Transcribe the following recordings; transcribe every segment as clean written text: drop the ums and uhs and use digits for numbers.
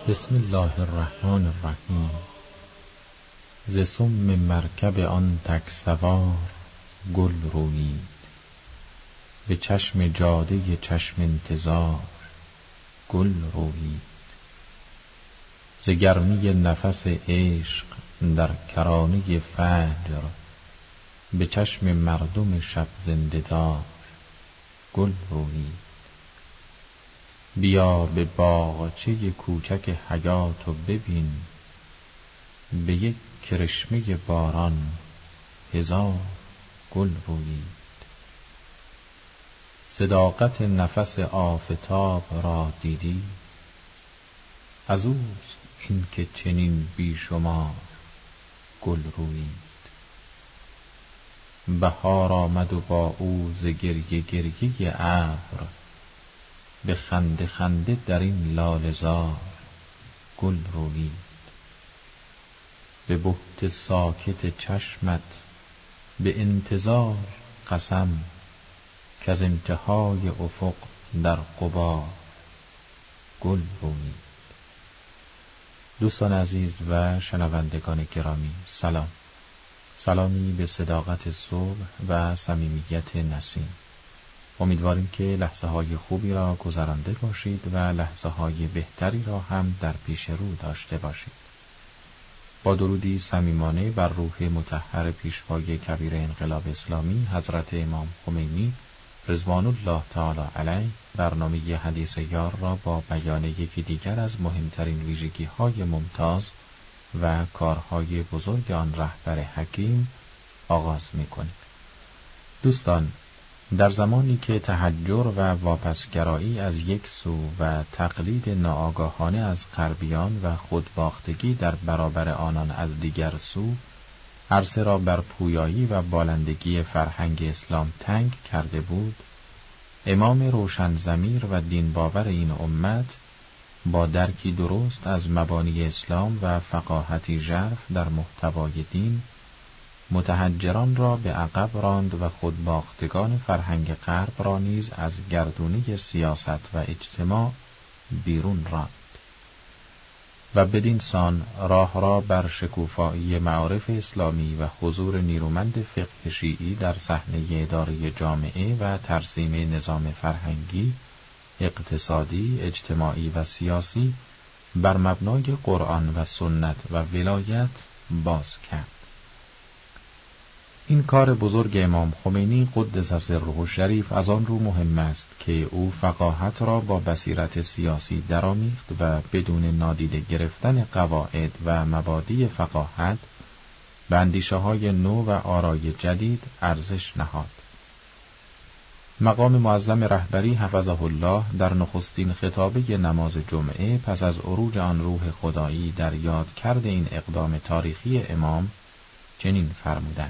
بسم الله الرحمن الرحیم. ز سم مرکب آن تک سوار گل رویید، به چشم جاده چشم انتظار گل رویید. ز گرمی نفس عشق در کرانه فجر، به چشم مردم شب زنده دار گل رویید. بیا به باغچه کوچک حیات و ببین، به یک کرشمه باران هزار گل رویید. صداقت نفس آفتاب را دیدی، از اوست این که چنین بیشمار گل رویید. بهار آمد و با او ز گریه گریه ابر، به خنده خنده در این لاله زار گل رویید. به بهت ساکت چشمت به انتظار قسم، کز انتهای افق در غبار گل رویید. دوستان عزیز و شنوندگان گرامی، سلامی به صداقت صبح و صمیمیت نسیم. امیدواریم که لحظه های خوبی را گذرانده باشید و لحظه های بهتری را هم در پیش رو داشته باشید. با درودی صمیمانه بر روح مطهر پیشوای کبیر انقلاب اسلامی حضرت امام خمینی رضوان الله تعالی علیه، برنامه حدیث یار را با بیان یکی دیگر از مهمترین ویژگی های ممتاز و کارهای بزرگ آن رهبر حکیم آغاز می‌کنیم. دوستان، در زمانی که تحجر و واپسگرایی از یک سو و تقلید ناآگاهانه از غربیان و خودباختگی در برابر آنان از دیگر سو عرصه را بر پویایی و بالندگی فرهنگ اسلام تنگ کرده بود، امام روشن ضمیر و دین باور این امت با درکی درست از مبانی اسلام و فقاهتی ژرف در محتوای دین، متحجران را به عقب راند و خودباختگان فرهنگ غرب را نیز از گردونه سیاست و اجتماع بیرون راند و بدین سان راه را بر شکوفایی معارف اسلامی و حضور نیرومند فقه شیعی در صحنه اداره جامعه و ترسیم نظام فرهنگی، اقتصادی، اجتماعی و سیاسی بر مبنای قرآن و سنت و ولایت باز کرد. این کار بزرگ امام خمینی قدس سره الشریف از آن رو مهم است که او فقاهت را با بصیرت سیاسی درآمیخت و بدون نادیده گرفتن قواعد و مبادی فقاهت به اندیشه های نو و آرای جدید ارزش نهاد. مقام معظم رهبری حفظه الله در نخستین خطابه نماز جمعه پس از عروج آن روح خدایی در یاد کرده این اقدام تاریخی امام چنین فرمودند: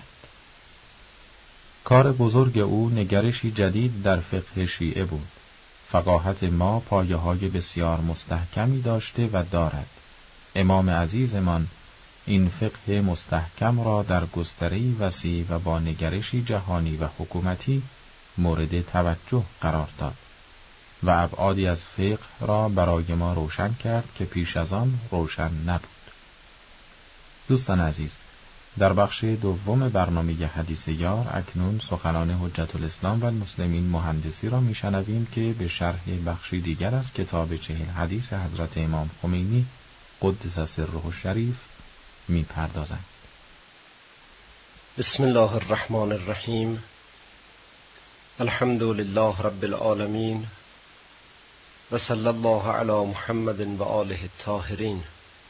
کار بزرگ او نگرشی جدید در فقه شیعه بود. فقاهت ما پایه‌های بسیار مستحکمی داشته و دارد. امام عزیزمان این فقه مستحکم را در گستره‌ای وسیع و با نگرشی جهانی و حکومتی مورد توجه قرار داد و ابعادی از فقه را برای ما روشن کرد که پیش از آن روشن نبود. دوستان عزیز، در بخش دوم برنامه حدیث یار اکنون سخنان حجت الاسلام و المسلمین مهندسی را میشنویم که به شرح بخشی دیگر از کتاب 40 حدیث حضرت امام خمینی قدس سره الشریف میپردازند. بسم الله الرحمن الرحیم. الحمد لله رب العالمین و صلی الله علی محمد و آله الطاهرین.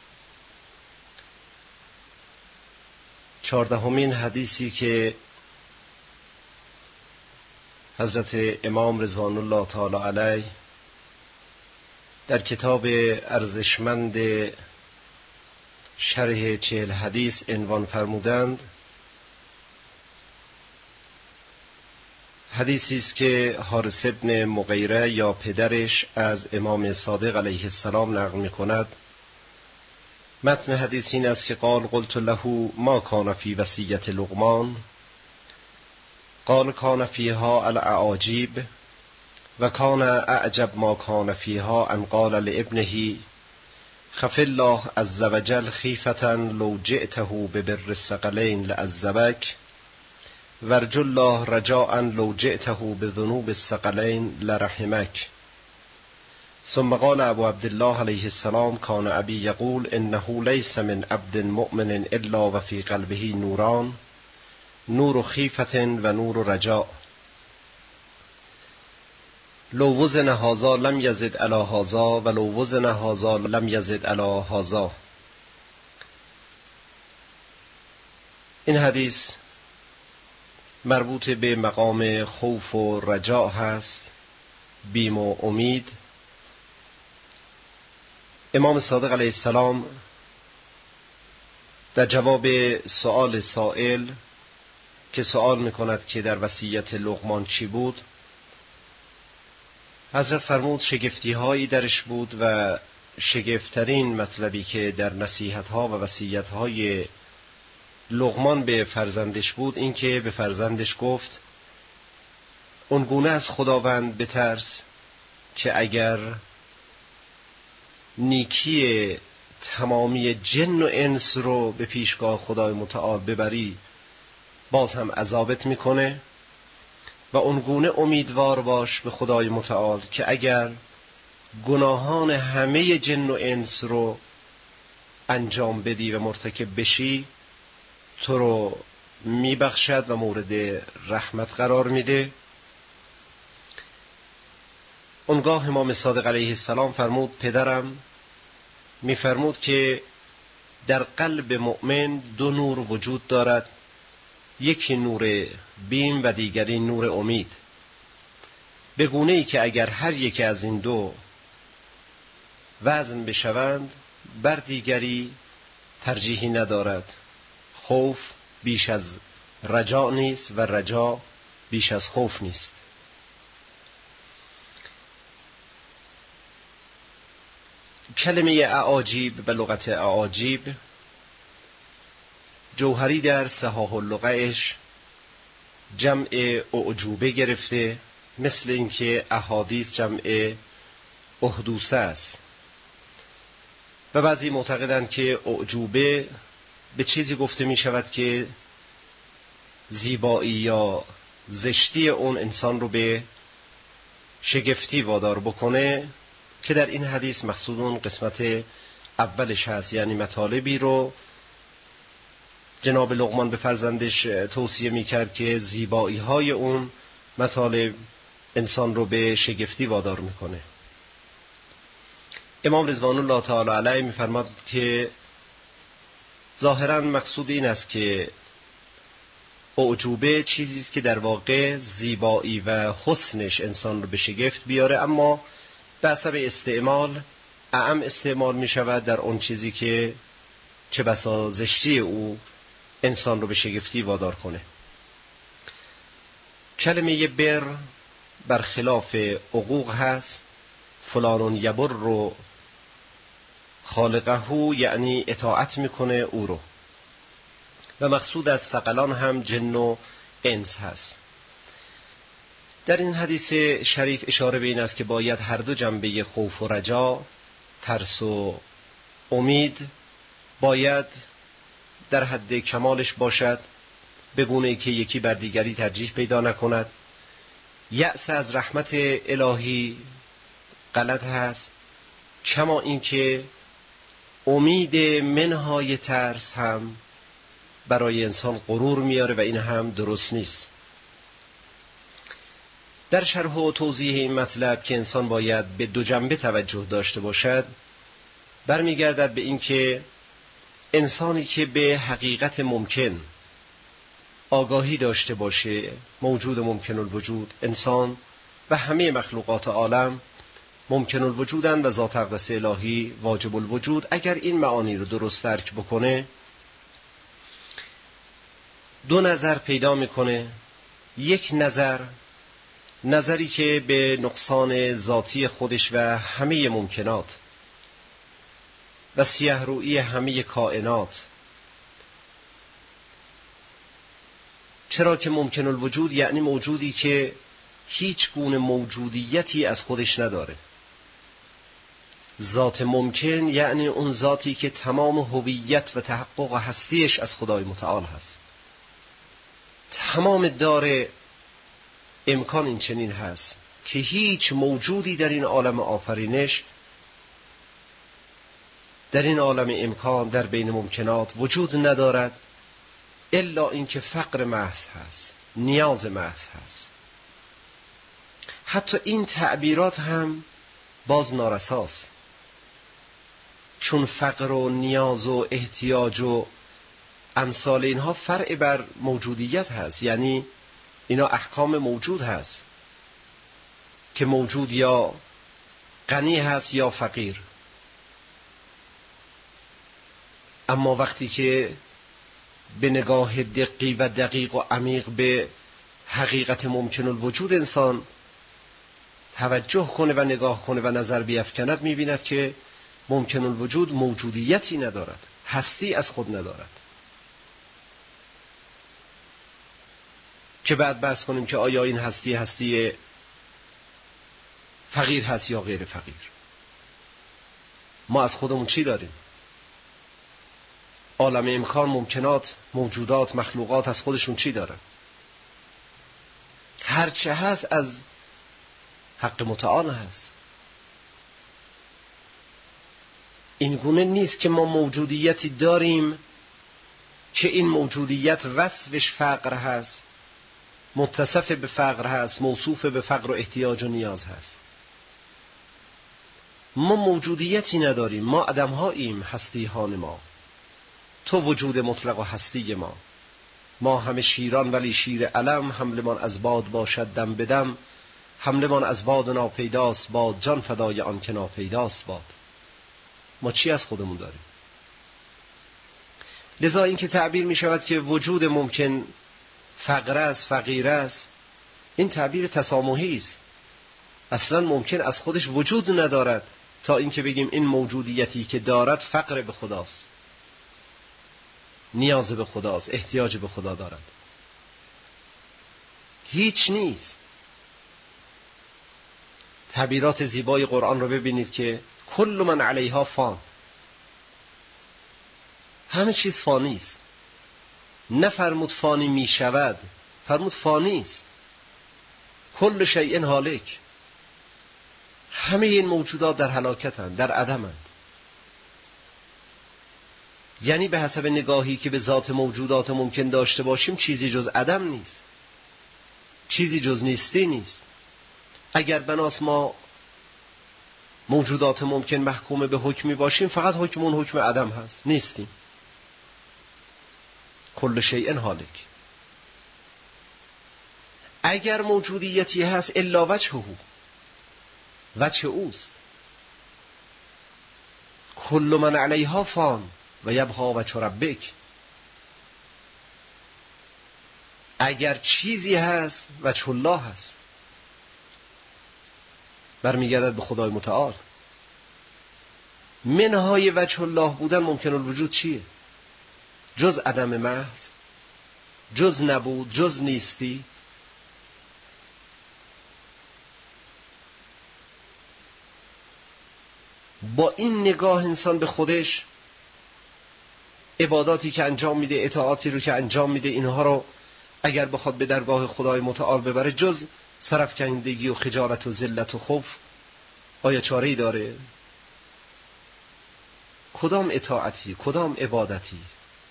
14مین حدیثی که حضرت امام رضوان الله تعالی علیه در کتاب ارزشمند شرح 40 حدیث عنوان فرمودند، حدیثی است که حارث ابن مغیره یا پدرش از امام صادق علیه السلام نقل می‌کند. متن حدیث این است که قال قلت له ما کان فی وصیت لقمان، قال کان فیها الاعاجیب و کان اعجب ما کان فیها ان قال لابنه خف الله عز وجل خیفة لو جئته ببر الثقلین لعذبک وارجو الله رجاء لو جئته بذنوب الثقلین لرحمک. ثم قال ابو عبد الله علیه السلام کان ابی یقول انه لیس من عبد مؤمن الا و فی قلبه نوران، نور خیفة و نور رجاء. لو وزن هذا لم یزد علی هذا و لو وزن هذا لم یزد علی هذا. این حدیث مربوط به مقام خوف و رجاء هست، بیم و امید. امام صادق علیه السلام در جواب سؤال سائل که سؤال میکند که در وصیت لقمان چی بود، حضرت فرمود شگفتی هایی درش بود و شگفت‌ترین مطلبی که در نصیحت ها و وصیت های لقمان به فرزندش بود این که به فرزندش گفت اونگونه از خداوند بترس که اگر نیکی تمامی جن و انس رو به پیشگاه خدای متعال ببری باز هم عذابت میکنه، و اونگونه امیدوار باش به خدای متعال که اگر گناهان همه جن و انس رو انجام بدی و مرتکب بشی تو رو میبخشد و مورد رحمت قرار میده. اونگاه امام صادق علیه السلام فرمود پدرم میفرمود که در قلب مؤمن دو نور وجود دارد، یکی نور بیم و دیگری نور امید، به گونه ای که اگر هر یکی از این دو وزن بشوند بر دیگری ترجیحی ندارد. خوف بیش از رجا نیست و رجا بیش از خوف نیست. کلمه اعاجیب به لغت اعاجیب جوهری در صحاح اللغه‌اش جمع اعجوبه گرفته، مثل اینکه احادیث جمع احدوثه است، و بعضی معتقدند که اعجوبه به چیزی گفته می شود که زیبایی یا زشتی اون انسان رو به شگفتی وادار بکنه، که در این حدیث مقصود اون قسمت اولش هست، یعنی مطالبی رو جناب لقمان به فرزندش توصیه میکرد که زیبایی های اون مطالب انسان رو به شگفتی وادار میکنه. امام رضوان الله تعالی علیه میفرماد که ظاهرا مقصود این است که اعجوبه چیزی است که در واقع زیبایی و حسنش انسان رو به شگفت بیاره، اما به حسب استعمال اعم استعمال می شود در اون چیزی که چه بسا زشتی او انسان رو به شگفتی وادار کنه. کلمه بر برخلاف عقوق هست، فلان یبر رو خالقه، یعنی اطاعت میکنه او رو، و مقصود از ثقلان هم جن و انس هست. در این حدیث شریف اشاره به این است که باید هر دو جنبه خوف و رجا، ترس و امید باید در حد کمالش باشد، به گونه ای که یکی بر دیگری ترجیح پیدا نکند. یأس از رحمت الهی غلط هست، کما اینکه امید منهای ترس هم برای انسان غرور میاره و این هم درست نیست. در شرح و توضیح این مطلب که انسان باید به دو جنبه توجه داشته باشد، برمیگردد به این که انسانی که به حقیقت ممکن آگاهی داشته باشه، موجود ممکن الوجود، انسان و همه مخلوقات عالم ممکن الوجودن و ذات اقدس الهی واجب الوجود، اگر این معانی رو درست درک بکنه دو نظر پیدا میکنه. یک نظری که به نقصان ذاتی خودش و همه ممکنات و سیه روئی همه کائنات، چرا که ممکن الوجود یعنی موجودی که هیچ گونه موجودیتی از خودش نداره، ذات ممکن یعنی اون ذاتی که تمام هویت و تحقق هستیش از خدای متعال هست. تمام دار امکان این چنین هست که هیچ موجودی در این عالم آفرینش، در این عالم امکان، در بین ممکنات وجود ندارد الا اینکه فقر محض هست، نیاز محض هست. حتی این تعبیرات هم باز نارساست، چون فقر و نیاز و احتیاج و امثال اینها فرع بر موجودیت هست، یعنی اینا احکام موجود هست که موجود یا غنی هست یا فقیر. اما وقتی که به نگاه دقیق و دقیق و عمیق به حقیقت ممکن الوجود انسان توجه کنه و نگاه کنه و نظر بیفکند، می‌بیند که ممکن الوجود موجودیتی ندارد، هستی از خود ندارد. که بعد بحث کنیم که آیا این هستی فقیر هست یا غیر فقیر. ما از خودمون چی داریم؟ عالم امکان، ممکنات، موجودات، مخلوقات از خودشون چی دارن؟ هرچه هست از حق متعال هست. این گونه نیست که ما موجودیتی داریم که این موجودیت وصفش فقر هست، متصف به فقر هست، موصوف به فقر و احتیاج و نیاز هست. ما موجودیتی نداریم، ما آدم‌هاییم، هستی‌هان ما. تو وجود مطلق و هستی ما. ما همه شیران ولی شیر علم، حملمان از باد باشد دم بدم، حملمان از باد ناپیداست باد، جان فدای آن که ناپیداست باد. ما چی از خودمون داریم؟ لذا این که تعبیر می شود که وجود ممکن فقر است، فقیر است، این تعبیر تسامحی است. اصلا ممکن از خودش وجود ندارد تا اینکه بگیم این موجودیتی که دارد فقر به خداست، نیاز به خداست، احتیاج به خدا دارد. هیچ نیست. تعبیرات زیبای قرآن رو ببینید که کل من علیها فان، همه چیز فانی است. نفرمود فانی می شود، فرمود فانی است. کل شیء هالک، همه این موجودات در هلاکتند، در عدمند. یعنی به حسب نگاهی که به ذات موجودات ممکن داشته باشیم چیزی جز عدم نیست، چیزی جز نیستی نیست. اگر بناس ما موجودات ممکن محکوم به حکمی باشیم، فقط حکمون حکم عدم هست، نیستیم. کل شیء هالک. اگر موجودیتی هست الا وجهه، وجه اوست. کل من علیها فان و یبقی وجه ربک. اگر چیزی هست وجه الله هست، برمیگردد به خدای متعال. منهای وجه الله بودن ممکن الوجود چیه؟ جز عدم محض، جز نبود، جز نیستی. با این نگاه انسان به خودش، عباداتی که انجام میده، اطاعاتی رو که انجام میده، اینها رو اگر بخواد به درگاه خدای متعال ببره، جز سرفکندگی و خجالت و ذلت و خوف آیا چاره‌ای داره؟ کدام اطاعتی، کدام عبادتی،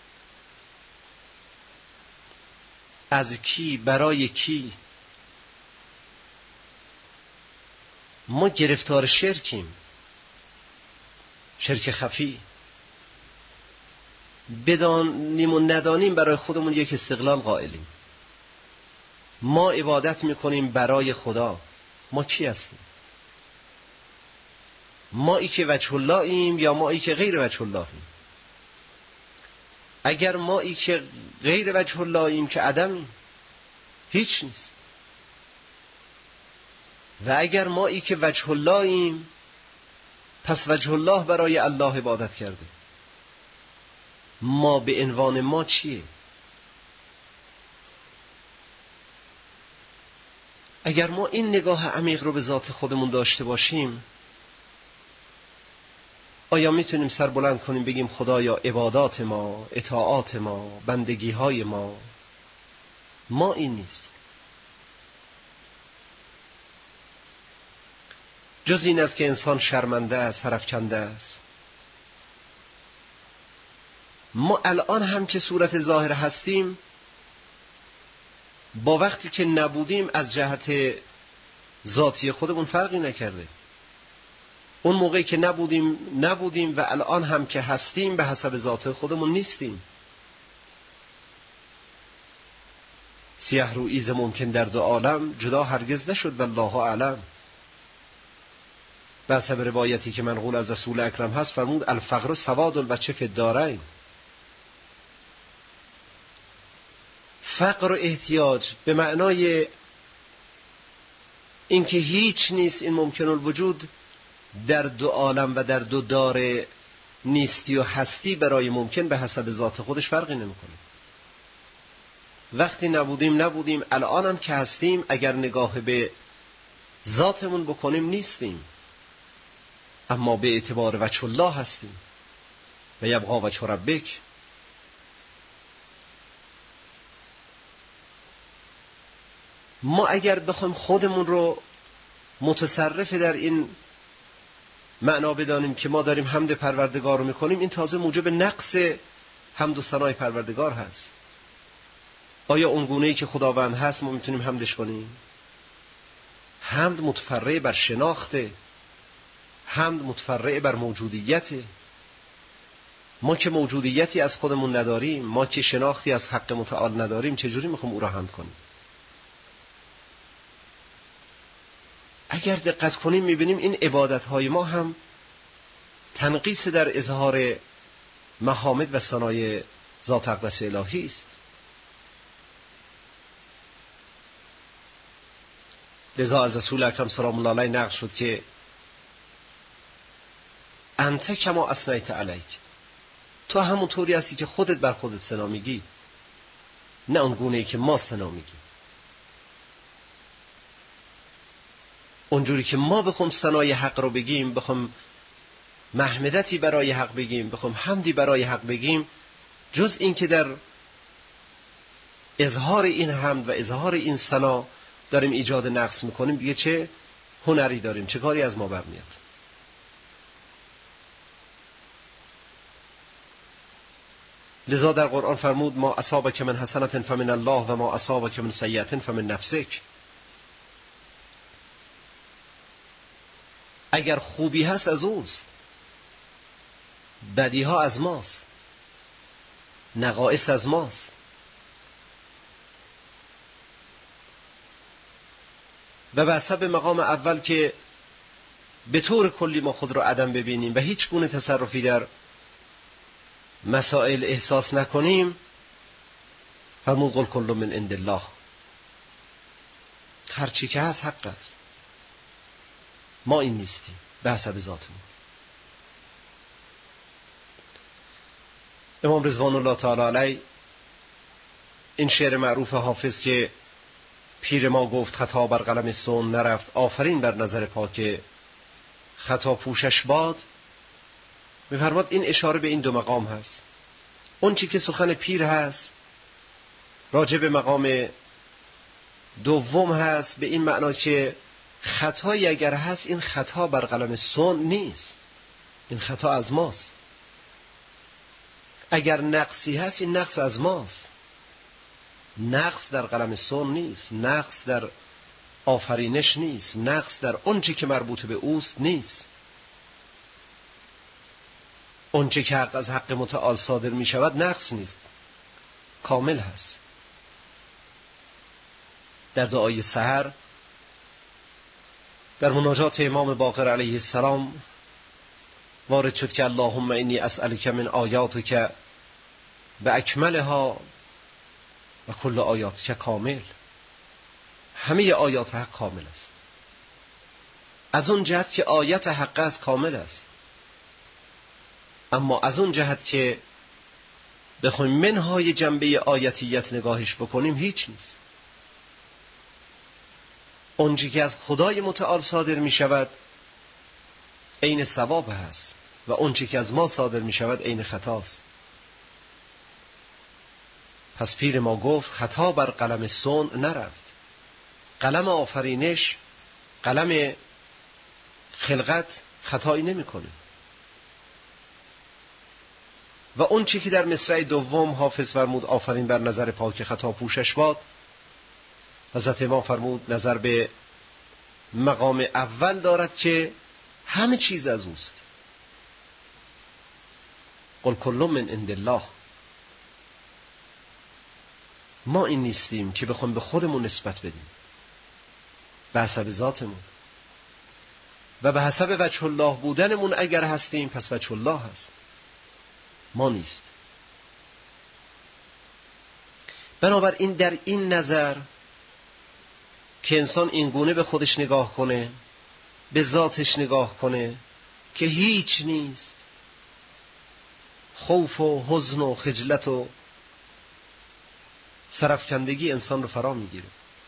از کی، برای کی؟ ما گرفتار شرکیم، شرک خفی. بدانیم و ندانیم برای خودمون یک استقلال قائلیم. ما عبادت میکنیم برای خدا. ما کی هستیم؟ مایی که وجه الله ایم یا مایی که غیر وجه الله ایم؟ اگر مایی که غیر وجه الله ایم که عدمیم، هیچ نیست. و اگر مایی که وجه الله ایم، پس وجه الله برای الله عبادت کرده. ما به عنوان ما چیه؟ اگر ما این نگاه عمیق رو به ذات خودمون داشته باشیم، آیا میتونیم سر بلند کنیم بگیم خدایا عبادات ما، اطاعات ما، بندگی های ما این نیست. جز این است که انسان شرمنده است، سرفکنده است. ما الان هم که صورت ظاهر هستیم با وقتی که نبودیم از جهت ذاتی خودمون فرقی نکرده. اون موقعی که نبودیم و الان هم که هستیم به حسب ذات خودمون نیستیم. سیه روییز ممکن در دو عالم جدا هرگز نشد والله اعلم. به حسب روایتی که منقول از رسول اکرم هست فرمود الفقر سواد الوجه فی الدارین. فقر و احتیاج به معنای اینکه هیچ نیست، این ممکن الوجود در دو عالم و در دو دار نیستی و هستی برای ممکن به حسب ذات خودش فرقی نمیکنه. وقتی نبودیم، الان هم که هستیم اگر نگاه به ذاتمون بکنیم نیستیم، اما به اعتبار وجه الله هستیم و یبقی وجه ربک. ما اگر بخوایم خودمون رو متصرف در این معنا بدانیم که ما داریم حمد پروردگار رو میکنیم، این تازه موجب نقص حمد و ثنای پروردگار هست. آیا اون گونه‌ای که خداوند هست ما میتونیم حمدش کنیم؟ حمد متفرع بر شناخته، حمد متفرع بر موجودیته. ما که موجودیتی از خودمون نداریم، ما که شناختی از حق متعال نداریم، چجوری میخوام او را حمد کنیم؟ اگر دقت کنیم میبینیم این عبادتهای ما هم تنقیص در اظهار محامد و ثنای ذات اقدس الهی است. لذا از رسول اکرم سلام الله علیه نقل شد که انت کما اثنیت علیک، تو همونطوری هستی که خودت بر خودت ثنا میگی، نه اون گونه‌ای که ما ثنا میگیم. اونجوری که ما بخوام ثنای حق رو بگیم، بخوام محمدتی برای حق بگیم، بخوام حمدی برای حق بگیم، جز این که در اظهار این حمد و اظهار این ثنا داریم ایجاد نقص میکنیم، دیگه چه هنری داریم، چه کاری از ما برمیاد؟ لذا در قرآن فرمود ما اصابک من حسنة فمن الله و ما اصابک من سیئة فمن نفسک. اگر خوبی هست از اوست، بدی ها از ماست، نقائص از ماست. و به حسب مقام اول که به طور کلی ما خود را عدم ببینیم و هیچ گونه تصرفی در مسائل احساس نکنیم، فرمود قل کل من عند الله، هر چی که هست حق است، ما این نیستیم به حسب ذاتمون. امام رضوان الله تعالی علیه این شعر معروف حافظ که پیر ما گفت خطا بر قلم سون نرفت، آفرین بر نظر پاک خطا پوشش باد، می‌فرماد این اشاره به این دو مقام هست. اون چی که سخن پیر هست راجع به مقام دوم هست، به این معنا که خطایی اگر هست این خطا بر قلم سون نیست، این خطا از ماست. اگر نقصی هست این نقص از ماست، نقص در قلم سون نیست، نقص در آفرینش نیست، نقص در اون چی که مربوط به اوست نیست. اون چی که از حق متعال صادر می شود نقص نیست، کامل هست. در دعای سحر در مناجات امام باقر علیه السلام وارد شد که اللهم انی اسألک من آیاتک باکملها و کل آیاتک کامل. همه آیات حق کامل است، از اون جهت که آیت حق است کامل است، اما از اون جهت که بخوایم منهای جنبه آیتیت نگاهش بکنیم هیچ نیست. اونچه که از خدای متعال صادر می شود عین ثواب هست، و اون چی که از ما صادر می شود عین خطاست. پس پیر ما گفت خطا بر قلم صنع نرفت. قلم آفرینش، قلم خلقت خطایی نمیکنه. و اون چی که در مصرع دوم حافظ فرمود آفرین بر نظر پاک خطا پوشش باد، حضرت امام فرمود نظر به مقام اول دارد که همه چیز از اوست. قل کل من عند الله. ما این نیستیم که بخوایم به خودمون نسبت بدیم به حسب ذاتمون، و به حسب وجه الله بودنمون اگر هستیم پس وجه الله هست، ما نیست. بنابراین در این نظر که انسان این گونه به خودش نگاه کنه، به ذاتش نگاه کنه که هیچ نیست، خوف و حزن و خجلت و سرفکندگی انسان رو فرا میگیره.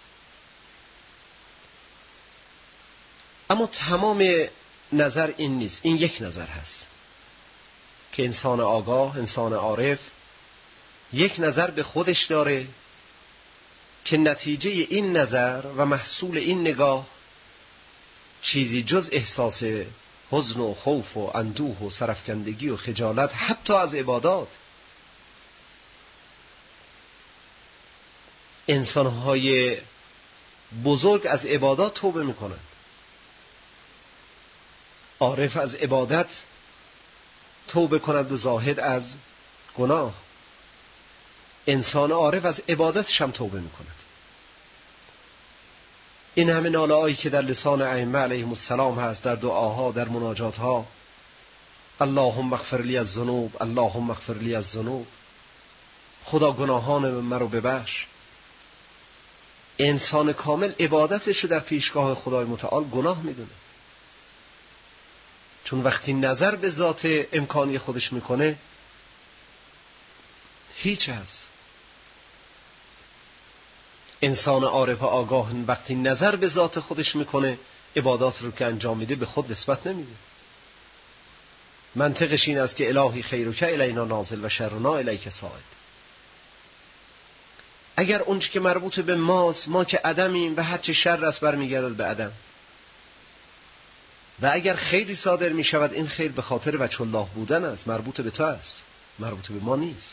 اما تمام نظر این نیست. این یک نظر هست که انسان آگاه، انسان عارف یک نظر به خودش داره که نتیجه این نظر و محصول این نگاه چیزی جز احساس حزن و خوف و اندوه و سرفکندگی و خجالت حتی از عبادات. انسان‌های بزرگ از عبادات توبه میکنند. عارف از عبادت توبه کند و زاهد از گناه. انسان عارف از عبادتش هم توبه میکند. این همه ناله‌هایی که در لسان ائمه علیهم السلام هست، در دعاها، در مناجاتها، اللهم اغفر لی الذنوب، اللهم اغفر لی الذنوب، خدا گناهان من رو ببخش. انسان کامل عبادتش رو در پیشگاه خدای متعال گناه میدونه، چون وقتی نظر به ذات امکانی خودش میکنه هیچ هست. انسان عارف آگاه وقتی نظر به ذات خودش میکنه عبادات رو که انجام میده به خود نسبت نمیده. منطقش این است که الهی خیرک الینا نازل و شرنا الیک صاعد. اگر اونچه که مربوط به ماست، ما که عدمیم و هر چه شر است برمیگردد به عدم، و اگر خیری صادر می شود این خیر به خاطر وجه الله بودن است، مربوط به تو است، مربوط به ما نیست.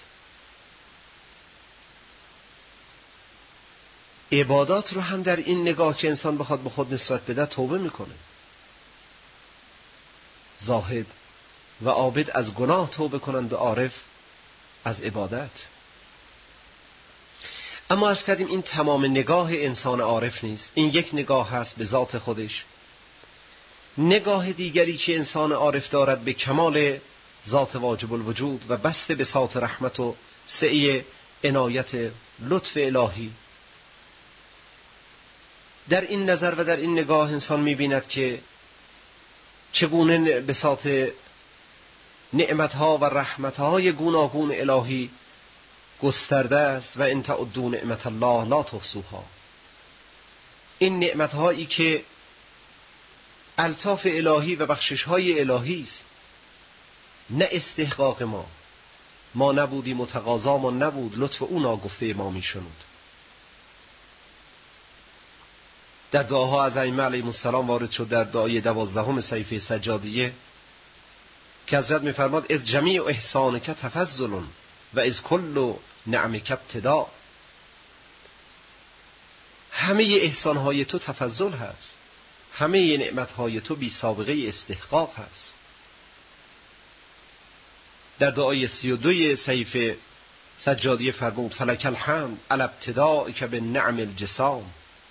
عبادات رو هم در این نگاه که انسان بخواد به خود نسبت بده توبه میکنه. زاهد و عابد از گناه توبه کنند و عارف از عبادت. اما عرض کردیم این تمام نگاه انسان عارف نیست. این یک نگاه هست به ذات خودش. نگاه دیگری که انسان عارف دارد به کمال ذات واجب الوجود و بسته به ساط رحمت و سعی عنایت لطف الهی. در این نظر و در این نگاه انسان می‌بیند که چگونه بساط نعمت‌ها و رحمت‌های گوناگون الهی گسترده است و ان تعدوا نعمت الله لا تحصوها. این نعمت‌هایی که الطاف الهی و بخشش‌های الهی است، نه استحقاق ما نبودیم و تقاضامان نبود، لطف او ناگفته ما میشنود. در دعاها از ائمه علیهم السلام وارد شد در دعای 12 صحیفه سجادیه که حضرت می‌فرماد از جمیع احسانک تفضل و از کل نعمک ابتدا. همه احسان‌های تو تفضل هست، همه نعمت‌های تو بی سابقه استحقاق هست. در دعای 32 صحیفه سجادیه فرمود فلک الحمد علی ابتدائک بالنعم الجسام.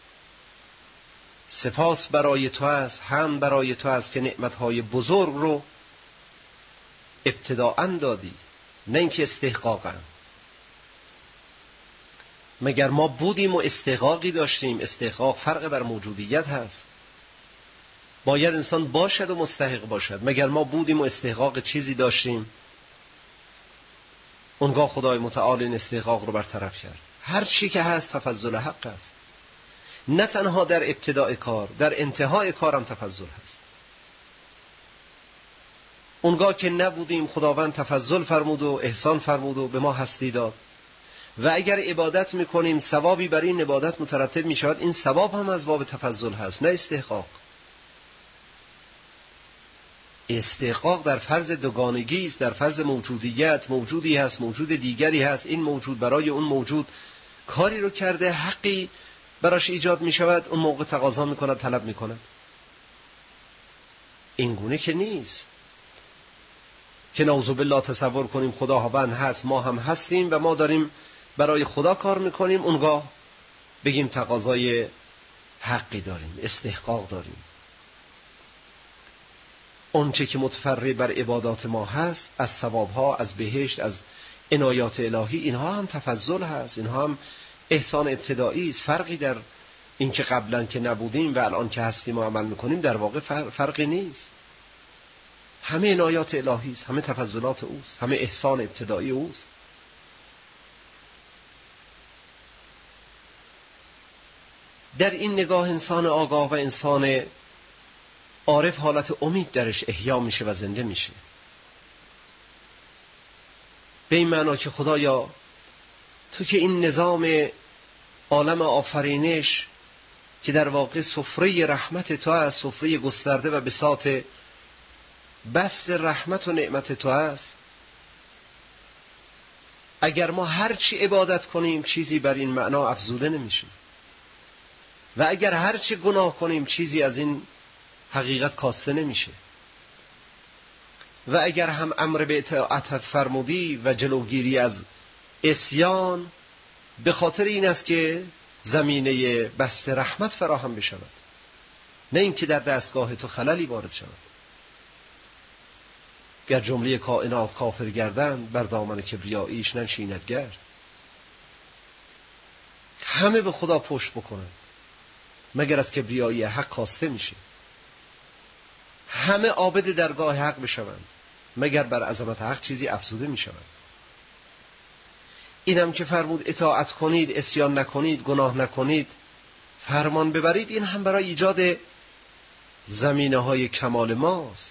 سپاس برای تو است، هم برای تو است که نعمت‌های بزرگ رو ابتداءً دادی، نه اینکه استحقاقاً. مگر ما بودیم و استحقاقی داشتیم؟ استحقاق فرق بر موجودیت هست. باید انسان باشد و مستحق باشد. مگر ما بودیم و استحقاق چیزی داشتیم؟ اونگاه خدای متعال این استحقاق رو برطرف کرد. هر چی که هست تفضل حق است، نه تنها در ابتداء کار، در انتهای کارم تفضل هست. اونگاه که نبودیم خداوند تفضل فرمود و احسان فرمود و به ما هستی داد. و اگر عبادت میکنیم ثوابی برای این عبادت مترتب میشود، این ثواب هم از باب تفضل هست، نه استحقاق. استحقاق در فرض دوگانگی است، در فرض موجودیت. موجودی هست، موجود دیگری هست، این موجود برای اون موجود کاری رو کرده، حقی براش ایجاد میشود، اون موقع تقاضا میکند، طلب میکند. این گونه که نیست که نعوذ بالله تصور کنیم خداوند هست، ما هم هستیم و ما داریم برای خدا کار میکنیم، اونگاه بگیم تقاضای حقی داریم، استحقاق داریم. اونچه که متفرع بر عبادات ما هست، از ثوابها، از بهشت، از عنایات الهی، اینها هم تفضل هست، اینها هم احسان ابتدایی است. فرقی در این که قبلا که نبودیم و الان که هستیم و عمل میکنیم در واقع فرقی نیست. همه عنایات الهی است، همه تفضلات اوست، همه احسان ابتدایی اوست. در این نگاه انسان آگاه و انسان عارف حالت امید درش احیا میشه و زنده میشه، به این معنا که خدایا تو که این نظام عالم آفرینش که در واقع سفره رحمت تو است، سفره گسترده و بساط بست رحمت و نعمت تو است، اگر ما هر چی عبادت کنیم چیزی بر این معنا افزوده نمیشه و اگر هر چی گناه کنیم چیزی از این حقیقت کاسته نمیشه و اگر هم امر به اطاعت فرمودی و جلوگیری از عصیان، به خاطر این است که زمینه بست رحمت فراهم بشود، نه اینکه در دستگاه تو خللی وارد شود. گر جمله کائنات کافر گردند، بر دامن کبریاییش ننشیند گرد. همه به خدا پشت بکنند مگر از کبریایی حق کاسته میشه. همه عابد درگاه حق بشوند مگر بر عظمت حق چیزی افزوده میشود. اینم که فرمود اطاعت کنید، عصیان نکنید، گناه نکنید، فرمان ببرید، این هم برای ایجاد زمینه های کمال ماست.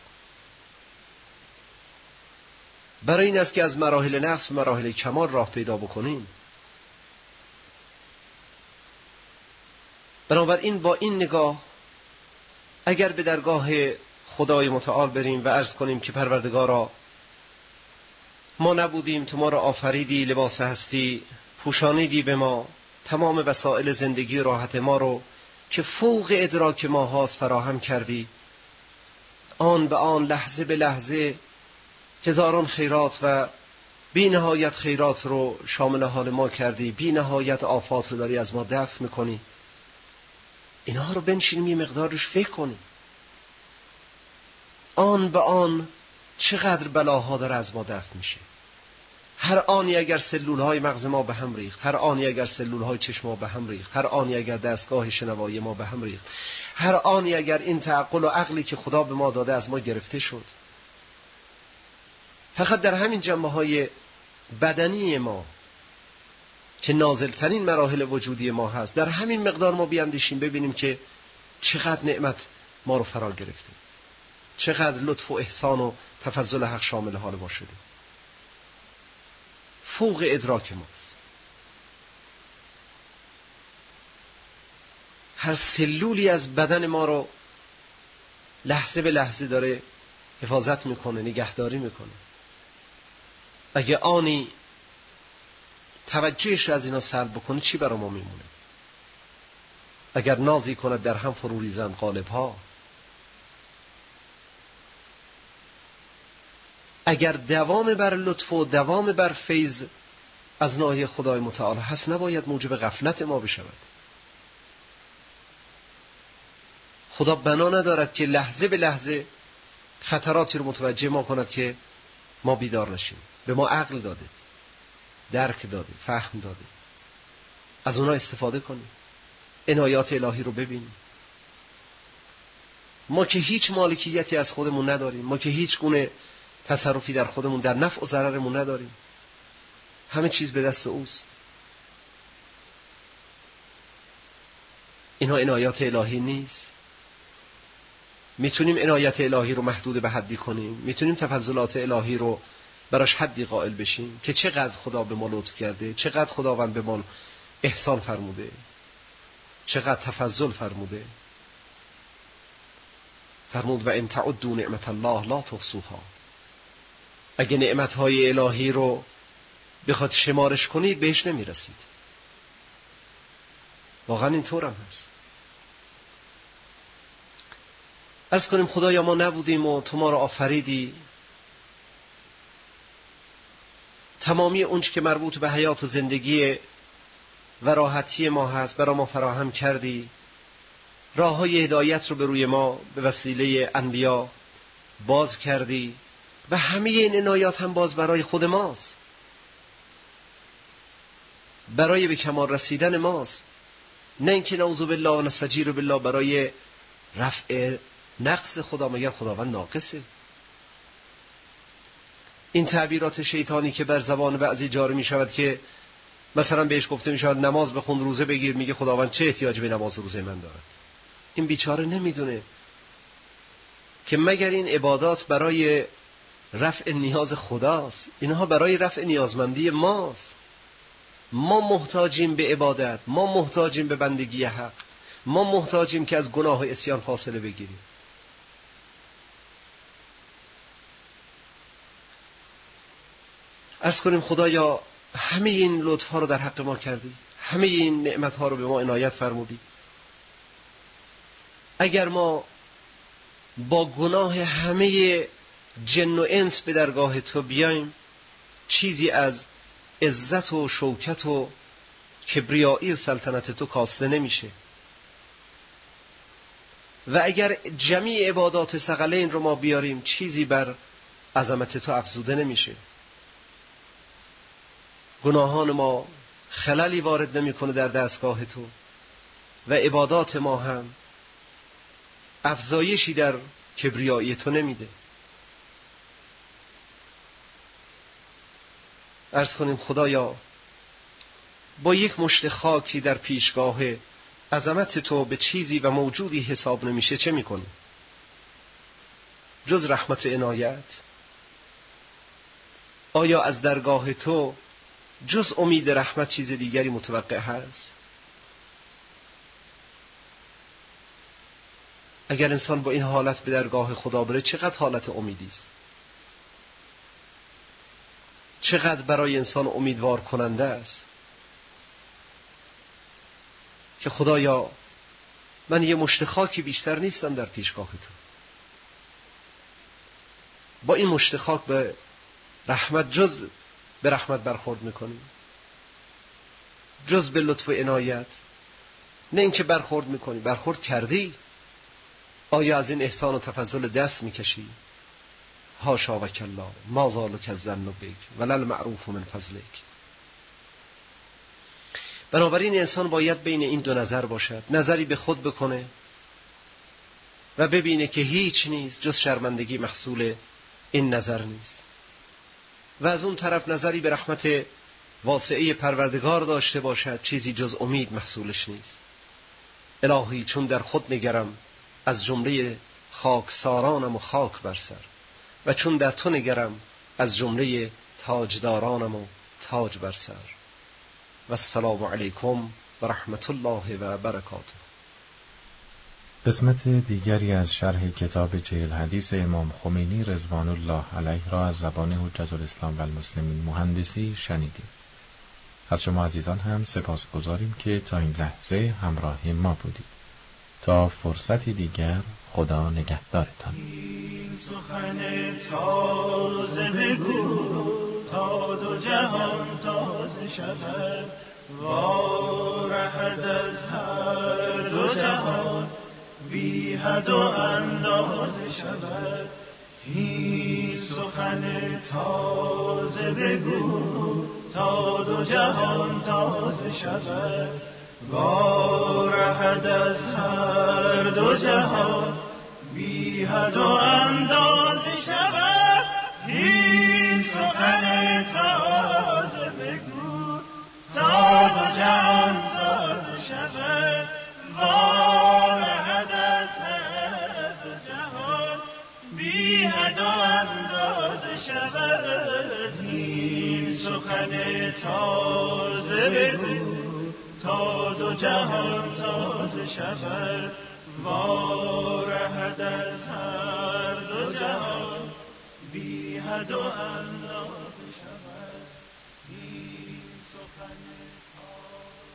برای این است که از مراحل نقص و مراحل کمال راه پیدا بکنیم. بنابراین با این نگاه اگر به درگاه خدای متعال بریم و عرض کنیم که پروردگارا ما نبودیم، تو ما را آفریدی، لباس هستی پوشانیدی به ما، تمام وسایل زندگی راحت ما رو که فوق ادراک ما هاست فراهم کردی، آن به آن لحظه به لحظه هزاران خیرات و بی نهایت خیرات رو شامل حال ما کردی، بی نهایت آفات رو داری از ما دفع میکنی. اینها رو بنشینیم یه مقدار روش فکر کنیم. آن به آن چقدر بلاها داره از ما دفع میشه. هر آنی اگر سلولهای مغز ما به هم ریخت، هر آنی اگر سلولهای چشم ما به هم ریخت، هر آنی اگر دستگاه شنوایی ما به هم ریخت، هر آنی اگر این تعقل و عقلی که خدا به ما داده از ما گرفته شد، فقط در همین جنبه‌های بدنی ما که نازلترین مراحل وجودی ما هست، در همین مقدار ما بیاندیشیم ببینیم که چقدر نعمت ما رو فرا گرفته، چقدر لطف و احسان و تفضل حق شامل حال ما شده، فوق ادراک ماست. هر سلولی از بدن ما رو لحظه به لحظه داره حفاظت میکنه، نگهداری میکنه. اگه آنی توجهش از اینا سلب بکنه چی برای ما میمونه؟ اگر نازی کند در هم فرو ریزند قالب ها. اگر دوام بر لطف و دوام بر فیض از ناحیه خدای متعال هست، نباید موجب غفلت ما بشود. خدا بنا ندارد که لحظه به لحظه خطراتی رو متوجه ما کند که ما بیدار نشیم. به ما عقل داده، درک داده، فهم داده، از اونا استفاده کنیم، عنایات الهی رو ببینیم. ما که هیچ مالکیتی از خودمون نداریم، ما که هیچ گونه تصرفی در خودمون در نفع و ضررمون نداریم، همه چیز به دست اوست. اینها عنایات الهی نیست؟ میتونیم عنایت الهی رو محدود به حدی کنیم، میتونیم تفضلات الهی رو براش حدی قائل بشیم که چقدر خدا به ما لطف کرده، چقدر خداوند به ما احسان فرموده، چقدر تفضل فرموده. فرمود و ان تعدوا نعمت الله لا تحصوها. اگه نعمتهای الهی رو بخواد شمارش کنید بهش نمیرسید. واقعا اینطور هم هست. عرض کنیم خدایا ما نبودیم و تو ما رو آفریدی، تمامی اونچه که مربوط به حیات و زندگی و راحتی ما هست برای ما فراهم کردی، راه های هدایت رو به روی ما به وسیله انبیا باز کردی و همه این عنایات هم باز برای خود ماست، برای به کمال رسیدن ماست، نه اینکه نعوذ بالله و نستجیر بالله برای رفع نقص خدا. مگر خداوند ناقصه؟ این تعبیرات شیطانی که بر زبان بعضی جاری می شود که مثلا بهش گفته می شود نماز بخون روزه بگیر، میگه خداوند چه احتیاج به نماز روزه من دارد؟ این بیچاره نمیدونه که مگر این عبادات برای رفع نیاز خداست، اینها برای رفع نیازمندی ماست. ما محتاجیم به عبادت، ما محتاجیم به بندگی حق، ما محتاجیم که از گناه و عصیان فاصله بگیریم. عرض کنیم خدایا همه این لطف ها رو در حق ما کردی، همه این نعمت ها رو به ما عنایت فرمودی. اگر ما با گناه همه جن و انس به درگاه تو بیایم، چیزی از عزت و شوکت و کبریایی و سلطنت تو کاسته نمیشه. و اگر جمیع عبادات ثقلین رو ما بیاریم، چیزی بر عظمت تو افزوده نمیشه. گناهان ما خللی وارد نمیکنه در دستگاه تو و عبادات ما هم افزایشی در کبریایی تو نمیده. عرض کنیم خدایا با یک مشت خاکی در پیشگاه عظمت تو به چیزی و موجودی حساب نمیشه چه میکنی؟ جز رحمت و عنایت؟ آیا از درگاه تو جز امید رحمت چیز دیگری متوقع هست؟ اگر انسان با این حالت به درگاه خدا بره چقدر حالت امیدی است، چقدر برای انسان امیدوار کننده است که خدایا من یه مشت خاکی بیشتر نیستم در پیشگاه تو. با این مشت خاک به رحمت جز به رحمت برخورد میکنیم، جز به لطف و عنایت نه اینکه برخورد میکنی، برخورد کردی. آیا از این احسان و تفضل دست میکشی؟ حاشا و کلا، ما ذالک الظن بک ولل معروف من فضلک. بنابراین انسان باید بین این دو نظر باشد، نظری به خود بکنه و ببینه که هیچ نیست جز شرمندگی محصول این نظر نیست، و از اون طرف نظری به رحمت واسعه پروردگار داشته باشد، چیزی جز امید محصولش نیست. الهی چون در خود نگرم از جمله خاکسارانم و خاک بر سر، و چون در تو نگرم از جمله تاجدارانم و تاج بر سر. و السلام علیکم و رحمت الله و برکاته. قسمت دیگری از شرح کتاب 40 حدیث امام خمینی رضوان الله علیه را از زبان حجت الاسلام و المسلمین مهندسی شنیدیم. از شما عزیزان هم سپاسگزاریم که تا این لحظه همراه ما بودید. تا فرصتی دیگر خدا نگهدارتان. این سخن تازه بگو تا دو جهان تازه شود، وارهد از هر دو جهان بی حد و اندازه شود. این سخن تازه بگو تا دو جهان تازه شود، وارهد از هر دو جهان بی حد و اندازه شود. این سخن تازه بگو تا دو جهان تازه شود، وارهد از هر دو جهان سخن تازه بگو تا دو جهان تازه شود وارهد از هر دو جهان بی حد و اندازه شود این سخن تازه